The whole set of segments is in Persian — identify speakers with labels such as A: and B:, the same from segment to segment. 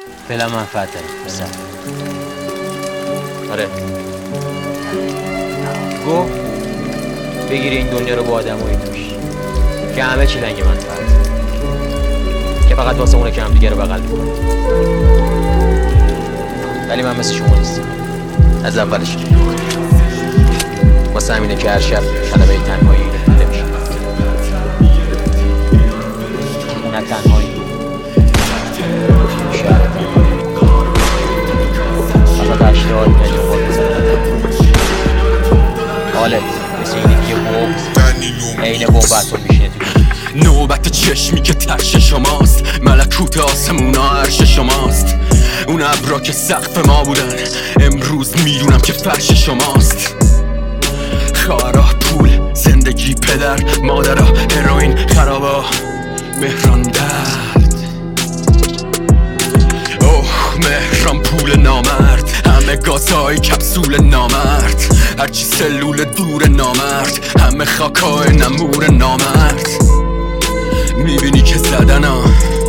A: فعلا منفعت داریم بسر.
B: آره
A: گو بگیری این دنیا رو با آدم هایی توش که همه چی لنگ منفعت، که فقط واسه اونه که هم دیگه رو بغل میکنه. ولی من مثل شما نیستم از اولش، واسه همینه که هر شب کلمه تنهایی دیده میشه. نه تنهایی شهر تنهایی فقط 80 میلیون بار بزنم حالت مثل اینه که بوم عین بومبتون میشینه تو
C: نوبت چشمی که ترش شماست، ملکوت آسمونا عرش شماست. اون ابرا که سقف ما بودن امروز میدونم که فرش شماست. خواهرها، پول، زندگی، پدر، مادرها، هروئین، خرابا، مهران، درد. اوه مهران پول نامرد، همه گازهای کپسول نامرد، هرچی سلول دور نامرد، همه خاکای نمور نامرد. میبینی که زدنا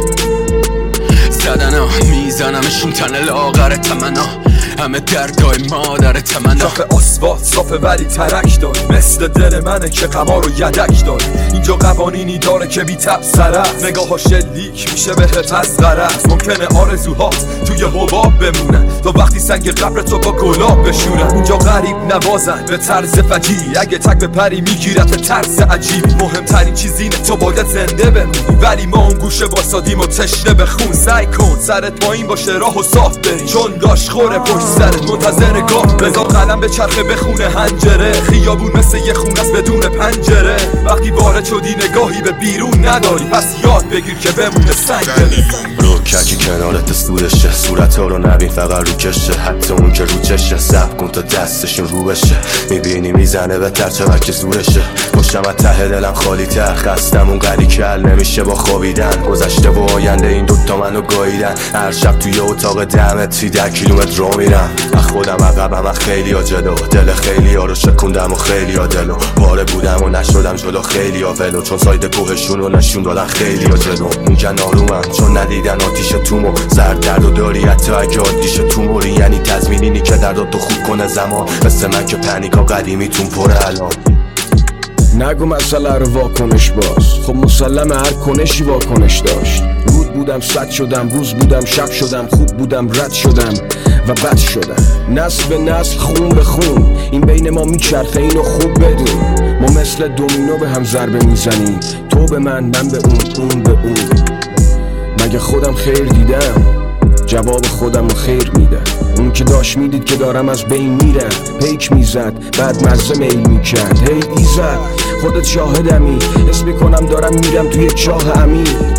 C: میزنمشون تن لاغر تمنا، همه دردای مادر تمنا.
D: صاف آسفالت صافه ولی ترک داره، مثل دل منه که قمار و یدک داره. اینجا قوانینی داره که بی تبصره است، نگاه‌ها شلیک میشه بهت از غرض. ممکنه آرزوهات توی حباب بمونن تا وقتی سنگ قبر تو با گلاب بشورن. اینجا غریب نوازن به طرز فجیع، اگه تک بپری میگیرت طرز عجیبی. مهمترین چیز اینه تو باید زنده بمونی، ولی ما اون گوشه واسادیم و تشنه به خون. سعی کن سرت پایین باشه راه و صاف بری، چون داش خوره پشت سرت منتظر گاه. بذار قلم به چرخه بخونه هنجره، خیابون مثل یه خونه است بدون پنجره. وقتی وارد شدی نگاهی به بیرون نداری، پس یاد بگیر که بمونه سنگره.
E: رو ککی کنارت دستورشه، صورت ها رو نبین فقط رو کشه، حتی اون که رو چشه. سب کن تا دستشون رو بشه، میبینی میزنه به تر چقدر که زورشه. پشتم از ته دلم خالی تر، خستم اون قلی کل نمیشه با خوابیدن. گذشته و آینده این دوتا منو گاییدن، هر شب توی اتاق 10 متری 10 کیلومتر رو میرم. از خودم عقبم از خیلی ها جلو، دل خیلی ها رو شکوندم و خیلی ها دلو. پاره بودم و نشدم جلو خیلی ها ولو، چون ساید کوهشون رو نشون دادن خیلی ها جلو. میگن آرومم چون ندیدن آتیش تومو، سرد درد و داری حتی اگه آتیش توموری. یعنی تضمینینی که درداتو خوب کنه زمان، مثل من که پنیکا قدیمیتون پره الان.
F: نگو مسئله رو واکنش باز، خب مسلمه هر کنشی واکنش داشت. رود بودم صد شدم، روز بودم شب شدم، خوب بودم رد شدم و بد شدم. نسل به نسل خون به خون این بین ما میچرخه، اینو خوب بدون. ما مثل دومینو به هم ضربه میزنیم، تو به من به اون به اون. مگه خودم خیر دیدم؟ جواب خودم رو خیر میدم. اون که داشت میدید که دارم از بین میرم، پیک میزد بعد مزه میل میکرد. هی ایزد خودت شاهدمی، حس میکنم دارم میرم توی چاه عمیق.